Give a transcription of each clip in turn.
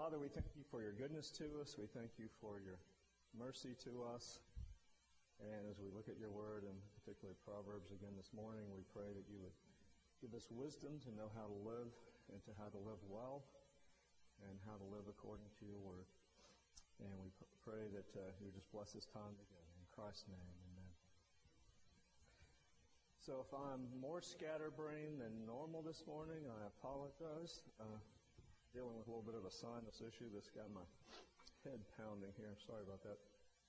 Father, we thank you for your goodness to us. We thank you for your mercy to us. And as we look at your word, and particularly Proverbs again this morning, we pray that you would give us wisdom to know how to live and to how to live well and how to live according to your word. And we pray that you would just bless this time together. In Christ's name, amen. So if I'm more scatterbrained than normal this morning, I apologize. Dealing with a little bit of a sinus issue that's got my head pounding here. Sorry about that.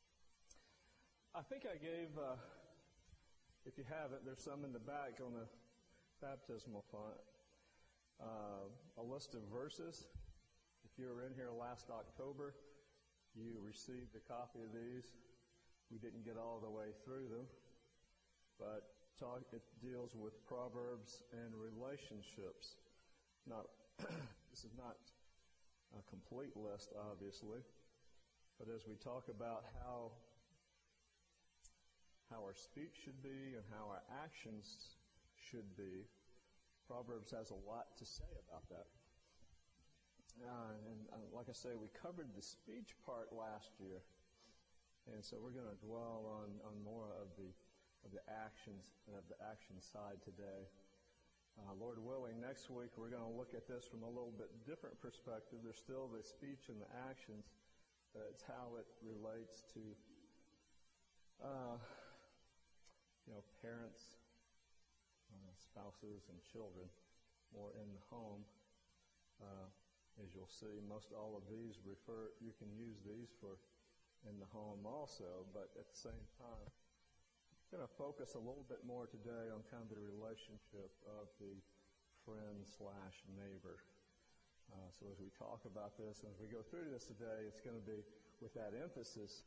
I think I gave, if you have it, there's some in the back on the baptismal font, a list of verses. If you were in here last October, you received a copy of these. We didn't get all the way through them, but it deals with Proverbs and relationships. This is not a complete list, obviously, but as we talk about how our speech should be and how our actions should be, Proverbs has a lot to say about that. And like I say, we covered the speech part last year, and so we're going to dwell on more of the actions and of the action side today. Lord willing, next week we're going to look at this from a little bit different perspective. There's still the speech and the actions, but it's how it relates to, parents, spouses, and children, more in the home. As you'll see, most all of these you can use these for in the home also, but at the same time, I'm going to focus a little bit more today on kind of the relationship of the friend/neighbor. So as we talk about this, and as we go through this today, it's going to be with that emphasis.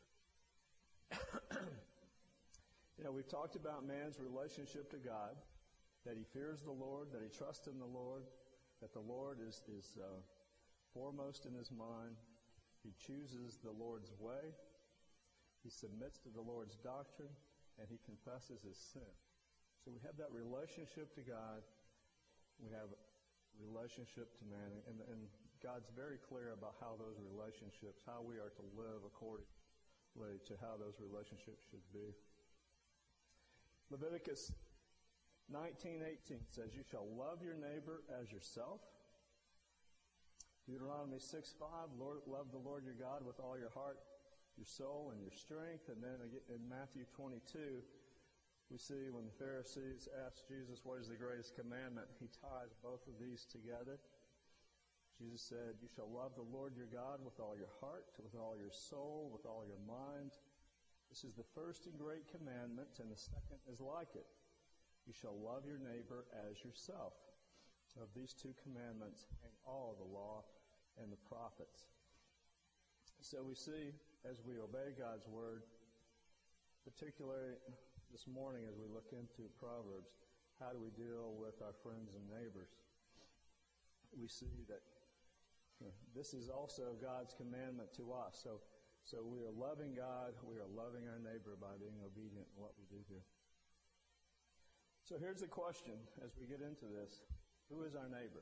We've talked about man's relationship to God, that he fears the Lord, that he trusts in the Lord, that the Lord is foremost in his mind. He chooses the Lord's way. He submits to the Lord's doctrine, and he confesses his sin. So we have that relationship to God. We have a relationship to man, and God's very clear about how those relationships, how we are to live accordingly to how those relationships should be. Leviticus 19:18 says, "You shall love your neighbor as yourself." Deuteronomy 6:5, love the Lord your God with all your heart, your soul, and your strength. And then in Matthew 22, we see when the Pharisees asked Jesus, what is the greatest commandment? He ties both of these together. Jesus said, you shall love the Lord your God with all your heart, with all your soul, with all your mind. This is the first and great commandment, and the second is like it. You shall love your neighbor as yourself. So of these two commandments hang all the law and the prophets. So we see, as we obey God's word, particularly this morning as we look into Proverbs, how do we deal with our friends and neighbors? We see that this is also God's commandment to us. So we are loving God, we are loving our neighbor by being obedient in what we do here. So here's the question as we get into this. Who is our neighbor?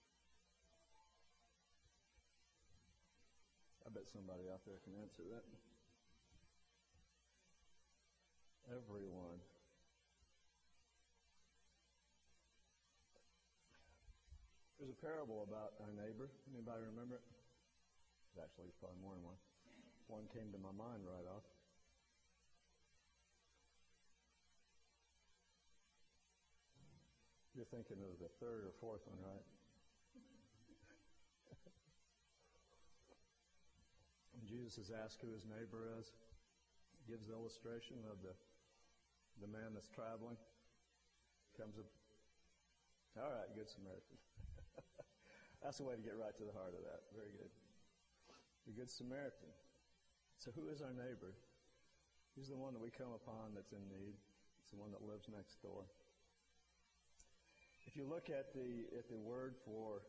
I bet somebody out there can answer that. Everyone. There's a parable about our neighbor. Anybody remember it? Actually, it's probably more than one. One came to my mind right off. You're thinking of the third or fourth one, right? When Jesus is asked who his neighbor is, he gives the illustration of the man that's traveling. Comes up. All right, Good Samaritan. That's the way to get right to the heart of that. Very good. The Good Samaritan. So who is our neighbor? He's the one that we come upon that's in need. It's the one that lives next door. If you look at the word for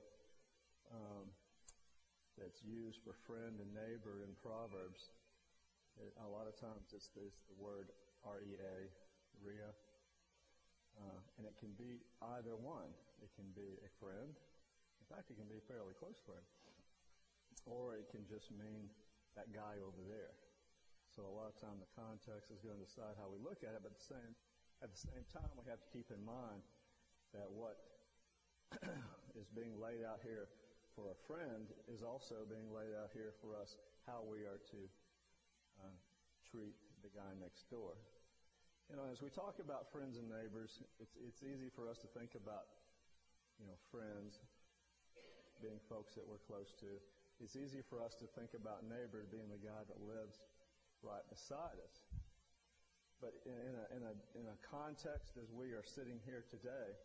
that's used for friend and neighbor in Proverbs, a lot of times it's the word R-E-A, Rhea, and it can be either one. It can be a friend. In fact, it can be a fairly close friend. or it can just mean that guy over there. So a lot of time the context is going to decide how we look at it, but at the same time we have to keep in mind that what is being laid out here for a friend is also being laid out here for us, how we are to treat the guy next door. As we talk about friends and neighbors, it's easy for us to think about, friends being folks that we're close to. It's easy for us to think about neighbor being the guy that lives right beside us. But in a context as we are sitting here today,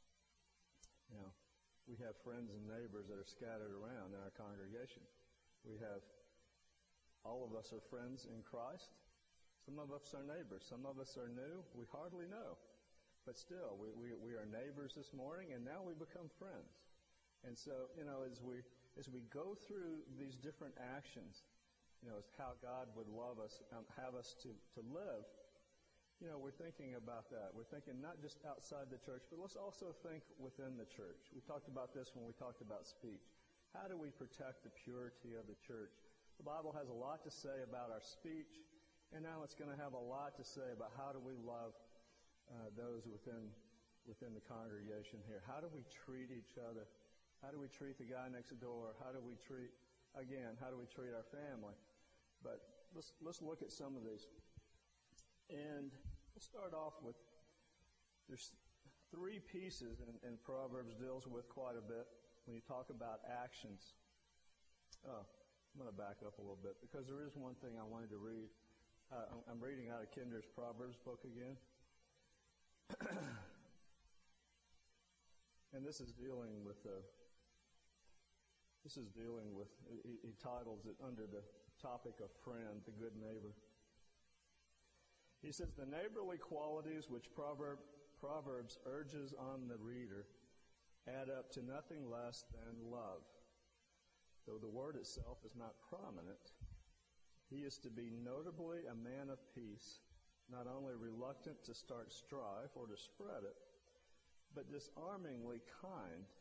we have friends and neighbors that are scattered around in our congregation. All of us are friends in Christ. Some of us are neighbors. Some of us are new. We hardly know. But still, we are neighbors this morning, and now we become friends. And so, as we go through these different actions, as how God would love us, have us to live, we're thinking about that. We're thinking not just outside the church, but let's also think within the church. We talked about this when we talked about speech. How do we protect the purity of the church? The Bible has a lot to say about our speech, and now it's going to have a lot to say about how do we love those within the congregation here. How do we treat each other? How do we treat the guy next door? How do we treat our family? But let's look at some of these. And we'll start off with, there's three pieces, and Proverbs deals with quite a bit when you talk about actions. I'm going to back up a little bit because there is one thing I wanted to read. I'm reading out of Kinder's Proverbs book again. And this is dealing with, he titles it under the topic of friend, the good neighbor. He says, the neighborly qualities which Proverbs urges on the reader add up to nothing less than love. Though the word itself is not prominent, he is to be notably a man of peace, not only reluctant to start strife or to spread it, but disarmingly kind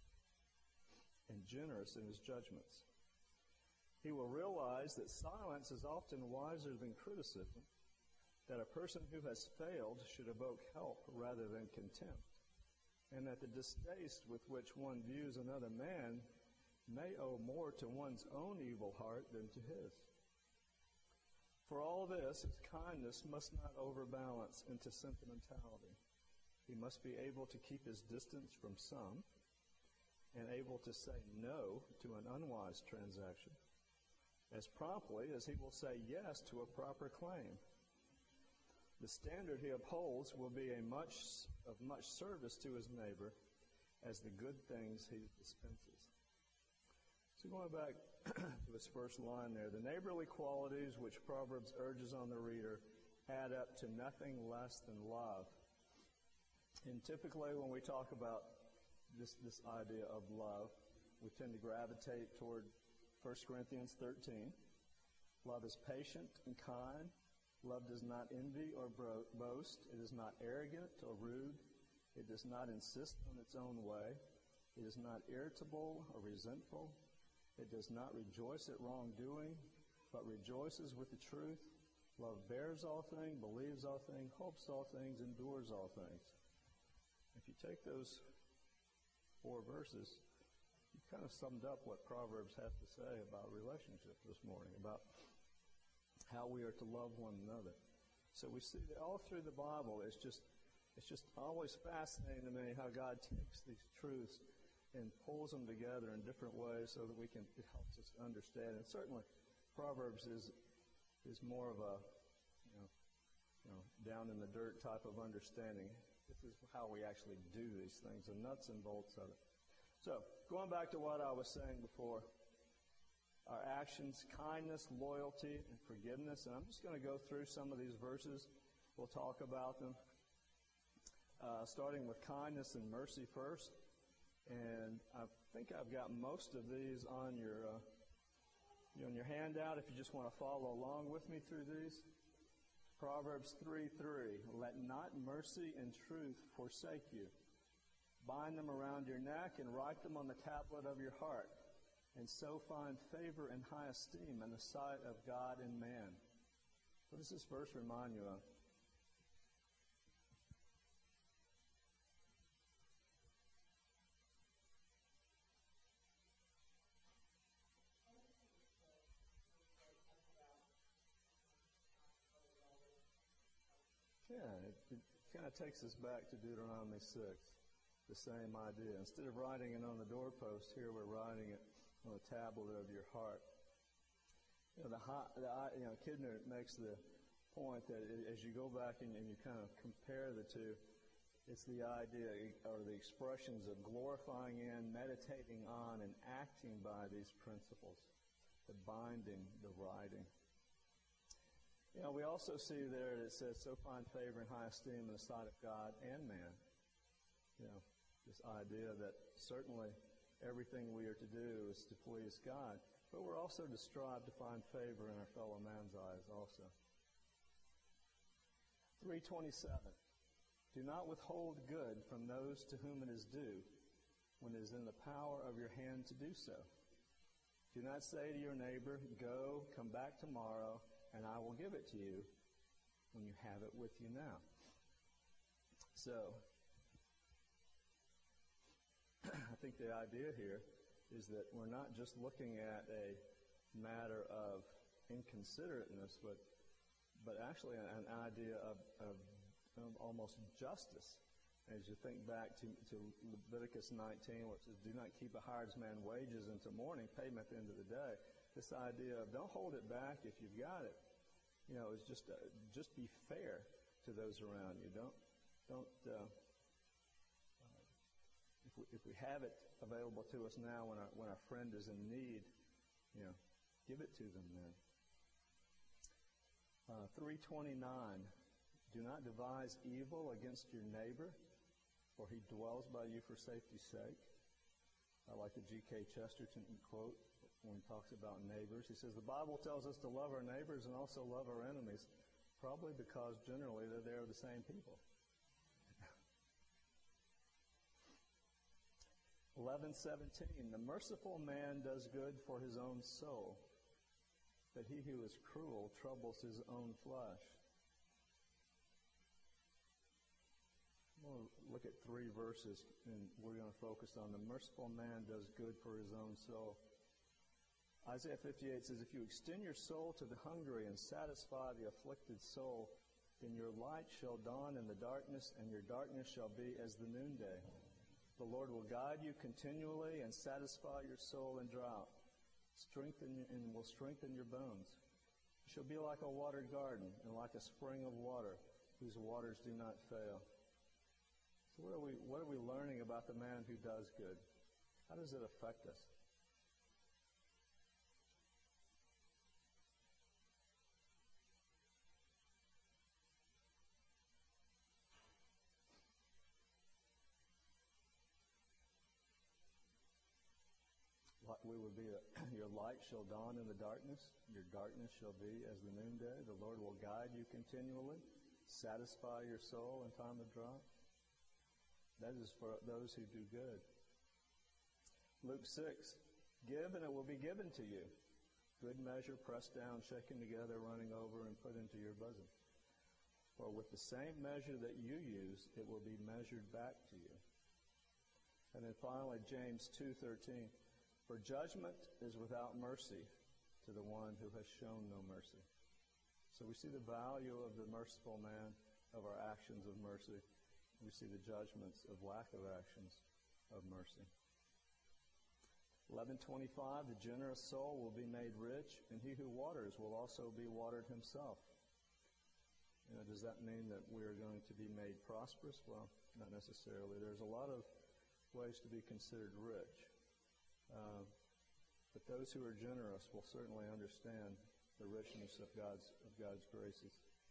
and generous in his judgments. He will realize that silence is often wiser than criticism, that a person who has failed should evoke help rather than contempt, and that the distaste with which one views another man may owe more to one's own evil heart than to his. For all this, his kindness must not overbalance into sentimentality. He must be able to keep his distance from some and able to say no to an unwise transaction as promptly as he will say yes to a proper claim. The standard he upholds will be of much service to his neighbor as the good things he dispenses. So going back to his first line there, the neighborly qualities which Proverbs urges on the reader add up to nothing less than love. And typically when we talk about this idea of love, we tend to gravitate toward 1 Corinthians 13. Love is patient and kind. Love does not envy or boast. It is not arrogant or rude. It does not insist on its own way. It is not irritable or resentful. It does not rejoice at wrongdoing, but rejoices with the truth. Love bears all things, believes all things, hopes all things, endures all things. If you take those 4 verses, you've kind of summed up what Proverbs has to say about relationships this morning, about how we are to love one another. So we see that all through the Bible, it's just always fascinating to me how God takes these truths and pulls them together in different ways so that it helps us understand. And certainly, Proverbs is more of a, down in the dirt type of understanding. This is how we actually do these things, the nuts and bolts of it. So, going back to what I was saying before, our actions, kindness, loyalty, and forgiveness. And I'm just going to go through some of these verses. We'll talk about them. Starting with kindness and mercy first. And I think I've got most of these on your handout if you just want to follow along with me through these. Proverbs 3:3, let not mercy and truth forsake you. Bind them around your neck and write them on the tablet of your heart. and so find favor and high esteem in the sight of God and man. What does this verse remind you of? Yeah, it kind of takes us back to Deuteronomy 6, the same idea. Instead of writing it on the doorpost, here we're writing it on the tablet of your heart. Kidner makes the point that as you go back and you kind of compare the two, it's the idea or the expressions of glorifying in, meditating on, and acting by these principles, the binding, the writing. We also see there that it says, so find favor and high esteem in the sight of God and man. This idea that certainly everything we are to do is to please God, but we're also to strive to find favor in our fellow man's eyes also. 3:27. Do not withhold good from those to whom it is due, when it is in the power of your hand to do so. Do not say to your neighbor, go, come back tomorrow, and I will give it to you when you have it with you now. So, I think the idea here is that we're not just looking at a matter of inconsiderateness, but actually an idea of almost justice. As you think back to Leviticus 19, where it says, do not keep a hired man's wages until morning, pay him at the end of the day. This idea of don't hold it back if you've got it, is just be fair to those around you. If we have it available to us now when our friend is in need, give it to them then. 3:29. Do not devise evil against your neighbor, for he dwells by you for safety's sake. I like the G.K. Chesterton quote when he talks about neighbors. He says, the Bible tells us to love our neighbors and also love our enemies, probably because generally they're the same people. 11:17. The merciful man does good for his own soul, but he who is cruel troubles his own flesh. We'll look at 3 verses, and we're going to focus on the merciful man does good for his own soul. Isaiah 58 says, if you extend your soul to the hungry and satisfy the afflicted soul, then your light shall dawn in the darkness, and your darkness shall be as the noonday. The Lord will guide you continually and satisfy your soul in drought, will strengthen your bones. You shall be like a watered garden and like a spring of water whose waters do not fail. So what are we learning about the man who does good? How does it affect us? We would be your light shall dawn in the darkness, your darkness shall be as the noonday. The Lord will guide you continually, satisfy your soul in time of drought. That is for those who do good. Luke 6, give and it will be given to you. Good measure, pressed down, shaken together, running over, and put into your bosom. For with the same measure that you use, it will be measured back to you. And then finally, James 2:13. For judgment is without mercy to the one who has shown no mercy. So we see the value of the merciful man, of our actions of mercy. We see the judgments of lack of actions of mercy. 11:25, the generous soul will be made rich, and he who waters will also be watered himself. Does that mean that we are going to be made prosperous? Well, not necessarily. There's a lot of ways to be considered rich. But those who are generous will certainly understand the richness of God's graces.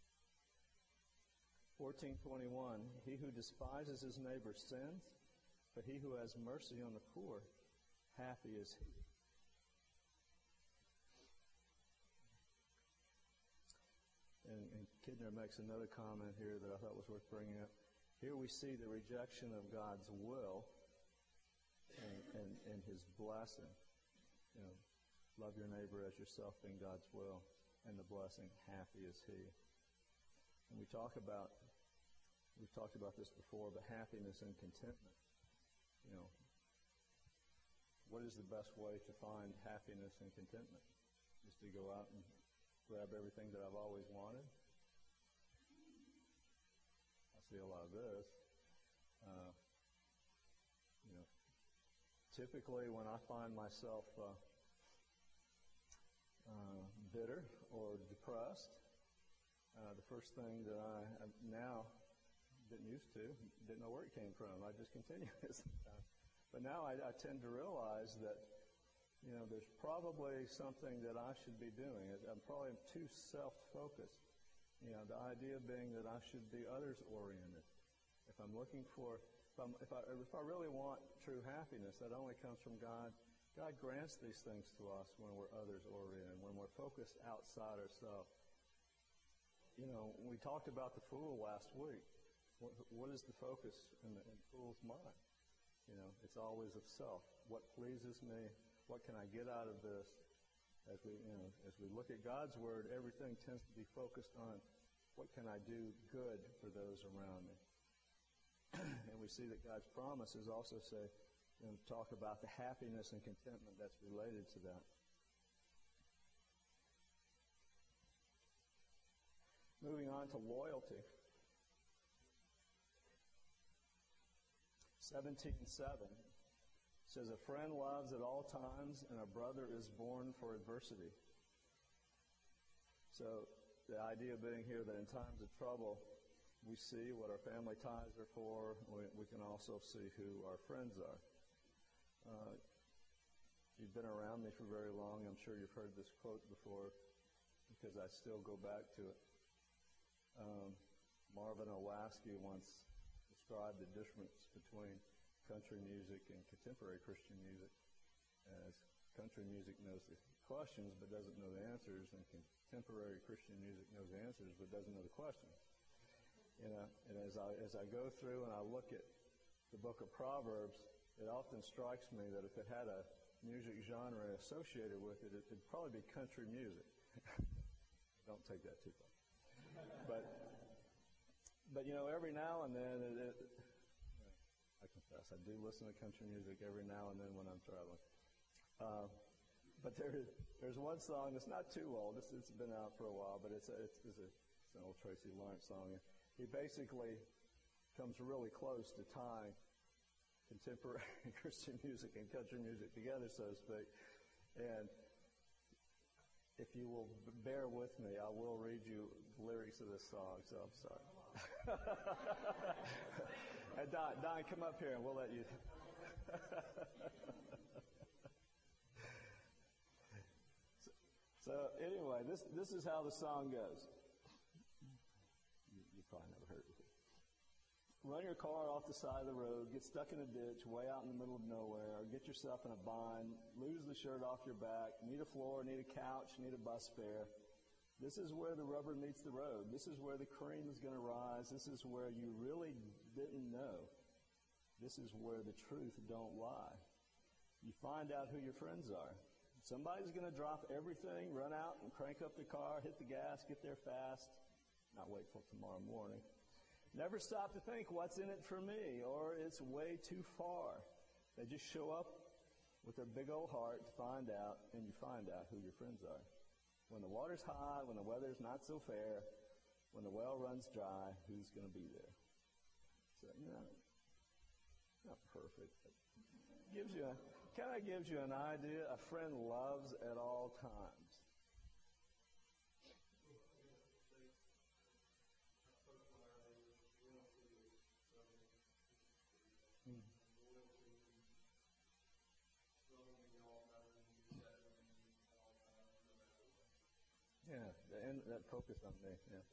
14:21, he who despises his neighbor sins, but he who has mercy on the poor, happy is he. And Kidner makes another comment here that I thought was worth bringing up. Here we see the rejection of God's will and his blessing. love your neighbor as yourself being God's will, and the blessing, happy is he. And we've talked about this before, but happiness and contentment. What is the best way to find happiness and contentment? Is to go out and grab everything that I've always wanted? I see a lot of this. Typically when I find myself bitter or depressed, the first thing that I now didn't used to, didn't know where it came from. I just continue it sometimes. But now I tend to realize that, there's probably something that I should be doing. I'm probably too self-focused. The idea being that I should be others-oriented. If I'm looking for, if I really want true happiness, that only comes from God. God grants these things to us when we're others-oriented, when we're focused outside ourselves. We talked about the fool last week. What is the focus in the fool's mind? It's always of self. What pleases me? What can I get out of this? As we look at God's Word, everything tends to be focused on what can I do good for those around me. And we see that God's promises also say, talk about the happiness and contentment that's related to that. Moving on to loyalty. 17:7 says, a friend loves at all times, and a brother is born for adversity. So the idea being here that in times of trouble, we see what our family ties are for. We can also see who our friends are. If you've been around me for very long, I'm sure you've heard this quote before, because I still go back to it. Marvin Olasky once described the difference between country music and contemporary Christian music as country music knows the questions but doesn't know the answers, and contemporary Christian music knows the answers but doesn't know the questions. And as I go through and I look at the book of Proverbs, it often strikes me that if it had a music genre associated with it, it'd probably be country music. Don't take that too far. But every now and then, I confess, I do listen to country music every now and then when I'm traveling. But there's one song that's not too old. It's been out for a while, but it's an old Tracy Lawrence song. He basically comes really close to tying contemporary Christian music and country music together, so to speak. And if you will bear with me, I will read you the lyrics of this song, so I'm sorry. And Don, come up here and we'll let you. So anyway, this is how the song goes. You probably never heard it before. Run your car off the side of the road, get stuck in a ditch way out in the middle of nowhere, or get yourself in a bind, lose the shirt off your back, need a floor, need a couch, need a bus fare. This is where the rubber meets the road. This is where the cream is going to rise. This is where you really didn't know. This is where the truth don't lie. You find out who your friends are. Somebody's going to drop everything, run out and crank up the car, hit the gas, get there fast, not wait till tomorrow morning. Never stop to think what's in it for me, or it's way too far. They just show up with their big old heart to find out, and you find out who your friends are. When the water's high, when the weather's not so fair, when the well runs dry, who's going to be there? So, not perfect, but kind of gives you an idea. A friend loves at all times. Yeah, and that focus on me, yeah.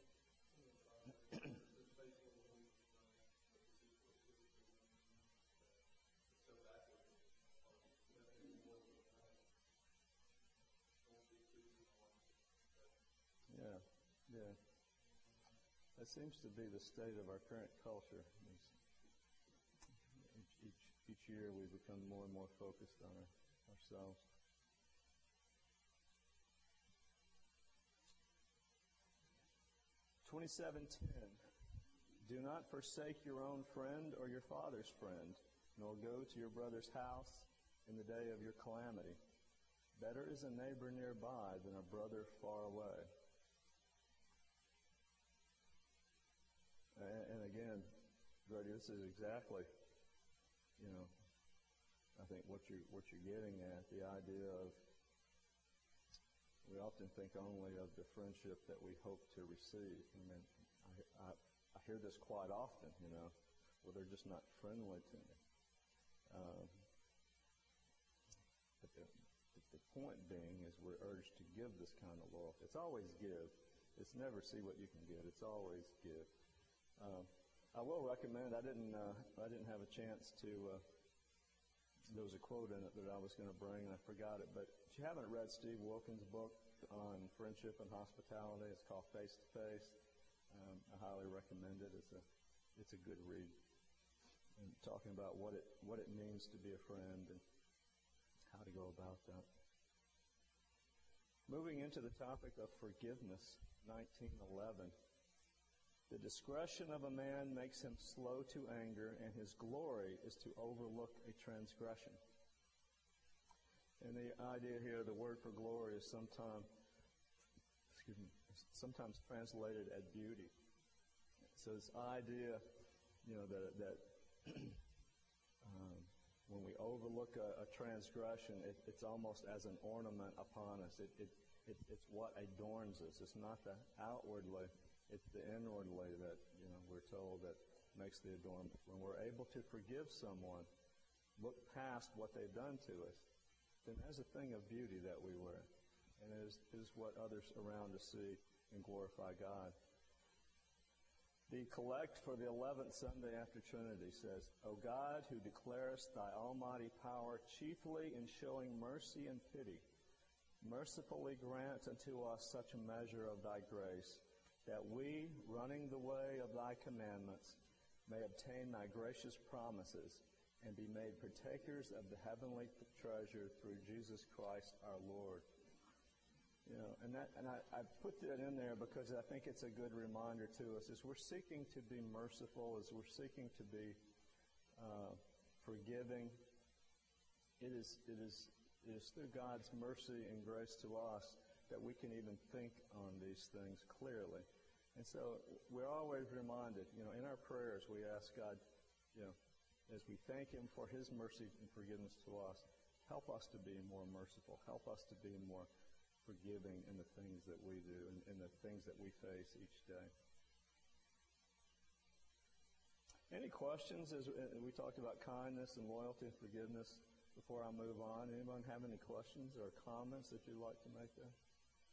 Yeah. That seems to be the state of our current culture. Each year we become more and more focused on ourselves. 27:10. Do not forsake your own friend or your father's friend, nor go to your brother's house in the day of your calamity. Better is a neighbor nearby than a brother far away. And again, Grady, this is exactly, I think what you're getting at, the idea of, we often think only of the friendship that we hope to receive. I mean, I hear this quite often, well, they're just not friendly to me. But the point being is we're urged to give this kind of loyalty. It's always give. It's never see what you can get. It's always give. I will recommend, I didn't have a chance to, there was a quote in it that I was going to bring and I forgot it, but if you haven't read Steve Wilkins' book on friendship and hospitality, it's called Face to Face. I highly recommend it. It's a good read. And talking about what it means to be a friend and how to go about that. Moving into the topic of forgiveness, 19:11. The discretion of a man makes him slow to anger, and his glory is to overlook a transgression. And the idea here, the word for glory is sometimes translated as beauty. So this idea, that when we overlook a transgression, it's almost as an ornament upon us. It's what adorns us. It's not the outwardly. It's the inwardly that, we're told that makes the adornment. When we're able to forgive someone, look past what they've done to us, then there's a thing of beauty that we wear. And it is what others around us see and glorify God. The collect for the 11th Sunday after Trinity says, O God, who declarest thy almighty power chiefly in showing mercy and pity, mercifully grant unto us such a measure of thy grace, that we, running the way of thy commandments, may obtain thy gracious promises and be made partakers of the heavenly treasure through Jesus Christ our Lord. I put that in there because I think it's a good reminder to us as we're seeking to be merciful, as we're seeking to be forgiving. It is through God's mercy and grace to us that we can even think on these things clearly. And so we're always reminded, in our prayers we ask God, as we thank Him for His mercy and forgiveness to us, help us to be more merciful. Help us to be more forgiving in the things that we do and in the things that we face each day. Any questions as we talked about kindness and loyalty and forgiveness before I move on? Anyone have any questions or comments that you'd like to make there?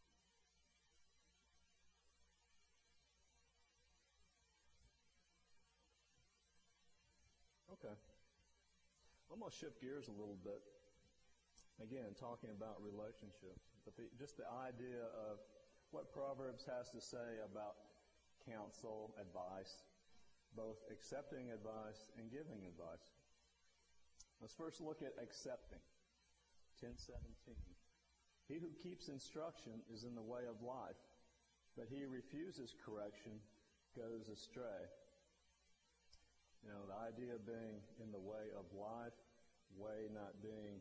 Okay. I'm going to shift gears a little bit. Again, talking about relationships. But just the idea of what Proverbs has to say about counsel, advice, both accepting advice and giving advice. Let's first look at accepting. 10:17. He who keeps instruction is in the way of life, but he who refuses correction goes astray. The idea of being in the way of life, way not being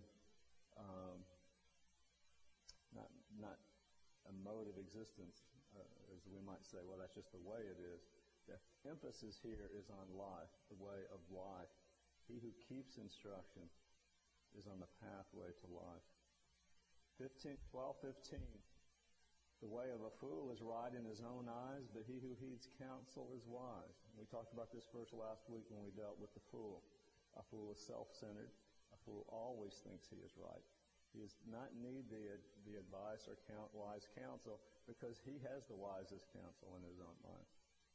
not a mode of existence, as we might say, well, that's just the way it is. The emphasis here is on life, the way of life. He who keeps instruction is on the pathway to life. 12:15. The way of a fool is right in his own eyes, but he who heeds counsel is wise. We talked about this verse last week when we dealt with the fool. A fool is self-centered. A fool always thinks he is right. He does not need the advice or wise counsel because he has the wisest counsel in his own mind.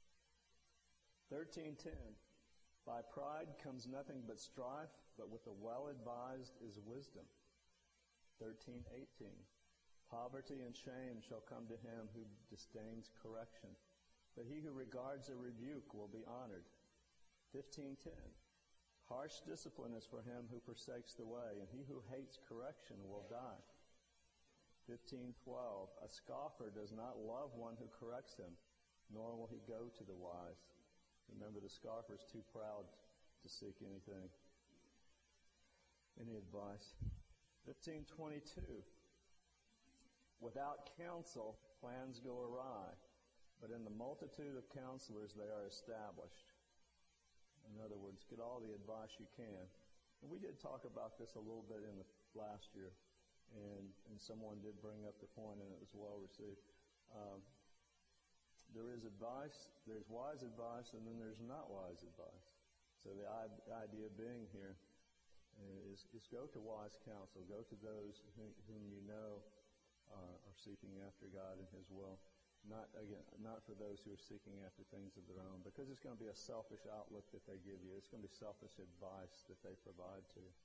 13:10. By pride comes nothing but strife, but with the well-advised is wisdom. 13:18. Poverty and shame shall come to him who disdains correction, but he who regards a rebuke will be honored. 15:10. Harsh discipline is for him who forsakes the way, and he who hates correction will die. 15:12. A scoffer does not love one who corrects him, nor will he go to the wise. Remember, the scoffer is too proud to seek anything, any advice. 15:22. Without counsel, plans go awry, but in the multitude of counselors they are established. In other words, get all the advice you can. And we did talk about this a little bit in the last year, and someone did bring up the point, and it was well received. There is advice, there's wise advice, and then there's not wise advice. So the idea being here is go to wise counsel. Go to those whom you know are seeking after God and His will. Not for those who are seeking after things of their own, because it's going to be a selfish outlook that they give you. It's going to be selfish advice that they provide to you.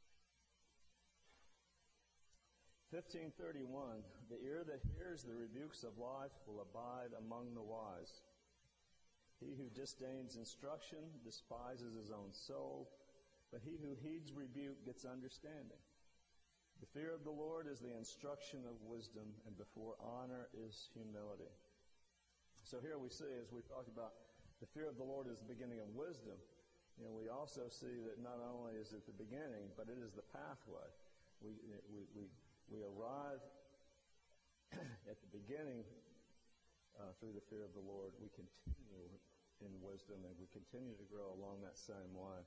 15:31, the ear that hears the rebukes of life will abide among the wise. He who disdains instruction despises his own soul, but he who heeds rebuke gets understanding. The fear of the Lord is the instruction of wisdom, and before honor is humility. So here we see, as we talked about, the fear of the Lord is the beginning of wisdom. And we also see that not only is it the beginning, but it is the pathway. We arrive at the beginning through the fear of the Lord. We continue in wisdom, and we continue to grow along that same way.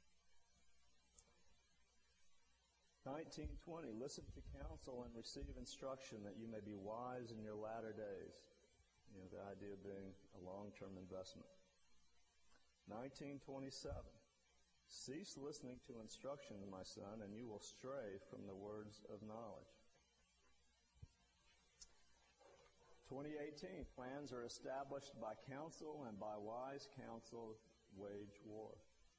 19:20, listen to counsel and receive instruction that you may be wise in your latter days. The idea being a long-term investment. 19:27, cease listening to instruction, my son, and you will stray from the words of knowledge. 20:18, plans are established by counsel, and by wise counsel wage war.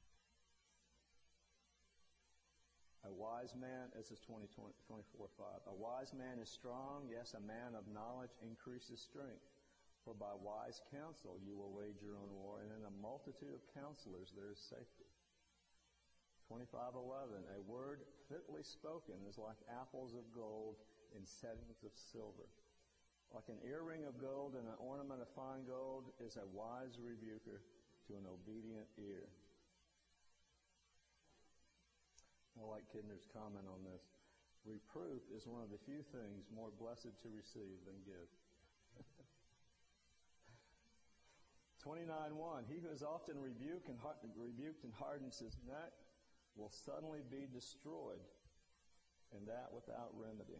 A wise man, this is 24:5. A wise man is strong, yes, a man of knowledge increases strength. For by wise counsel you will wage your own war, and in a multitude of counselors there is safety. 25:11, a word fitly spoken is like apples of gold in settings of silver. Like an earring of gold and an ornament of fine gold is a wise rebuker to an obedient ear. I like Kidner's comment on this. Reproof is one of the few things more blessed to receive than give. 29:1, he who is often rebuked and hardens his neck will suddenly be destroyed, and that without remedy.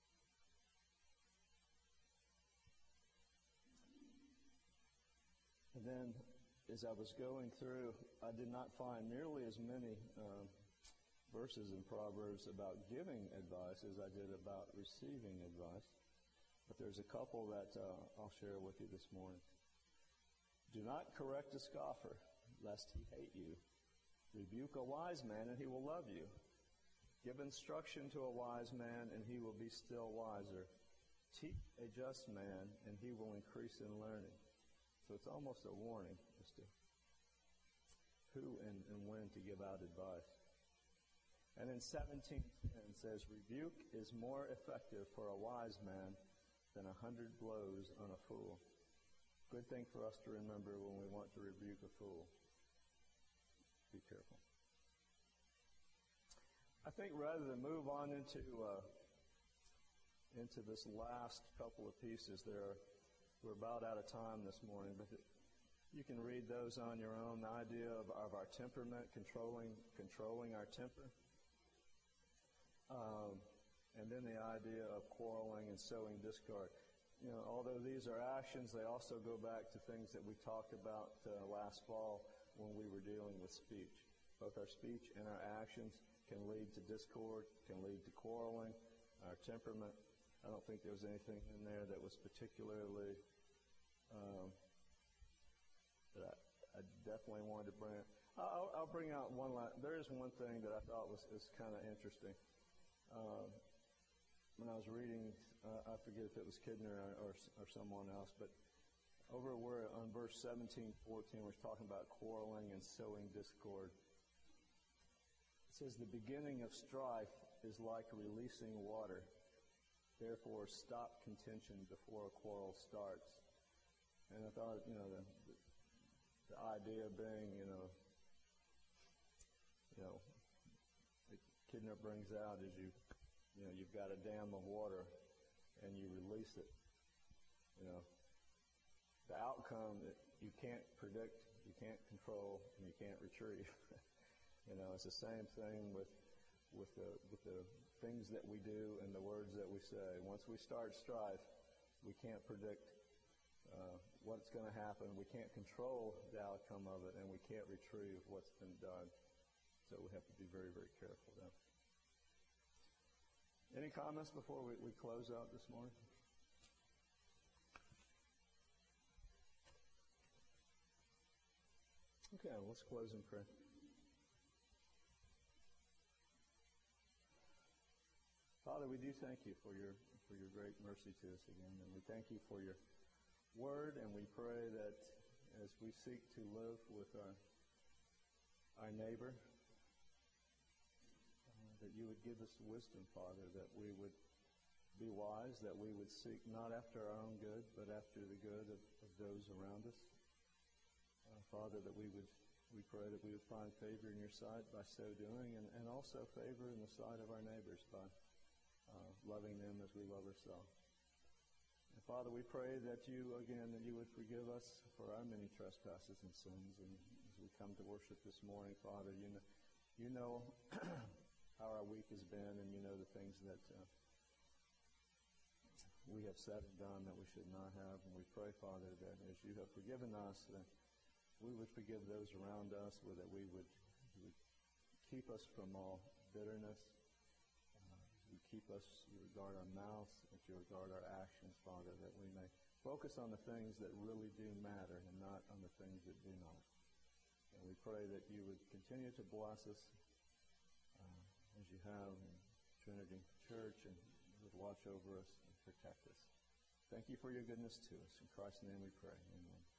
And then, as I was going through, I did not find nearly as many verses in Proverbs about giving advice as I did about receiving advice. But there's a couple that I'll share with you this morning. Do not correct a scoffer, lest he hate you. Rebuke a wise man, and he will love you. Give instruction to a wise man, and he will be still wiser. Teach a just man, and he will increase in learning. So it's almost a warning as to who and when to give out advice. And in 17:10 says, rebuke is more effective for a wise man than 100 blows on a fool. Good thing for us to remember when we want to rebuke a fool. Be careful. I think rather than move on into this last couple of pieces, we're about out of time this morning, but you can read those on your own. The idea of our temperament, controlling our temper. And then the idea of quarreling and sowing discord. Although these are actions, they also go back to things that we talked about last fall when we were dealing with speech. Both our speech and our actions can lead to discord, can lead to quarreling. Our temperament, I don't think there was anything in there that was particularly that I definitely wanted to bring up. I'll bring out one last. There is one thing that I thought was kind of interesting. When I was reading, I forget if it was Kidner or someone else, but over where on verse 17:14, we're talking about quarreling and sowing discord. It says, the beginning of strife is like releasing water. Therefore, stop contention before a quarrel starts. And I thought, the idea being, the Kidner brings out is you've got a dam of water and you release it. The outcome you can't predict, you can't control, and you can't retrieve. It's the same thing with the things that we do and the words that we say. Once we start strife, we can't predict what's going to happen. We can't control the outcome of it, and we can't retrieve what's been done. So we have to be very, very careful there. Any comments before we close out this morning? Okay, let's close in prayer. Father, we do thank you for your great mercy to us again, and we thank you for your word, and we pray that as we seek to live with our neighbor, that you would give us wisdom, Father, that we would be wise, that we would seek not after our own good, but after the good of those around us. Father, that we pray that we would find favor in your sight by so doing, and also favor in the sight of our neighbors by loving them as we love ourselves. And Father, we pray that you would forgive us for our many trespasses and sins. And as we come to worship this morning, Father, you know how our week has been, and you know the things that we have said and done that we should not have. And we pray, Father, that as you have forgiven us, that we would forgive those around us, that we would keep us from all bitterness. You keep us, you regard our mouth, that you regard our actions, Father, that we may focus on the things that really do matter and not on the things that do not. And we pray that you would continue to bless us as you have in Trinity Church, and you would watch over us and protect us. Thank you for your goodness to us. In Christ's name we pray. Amen.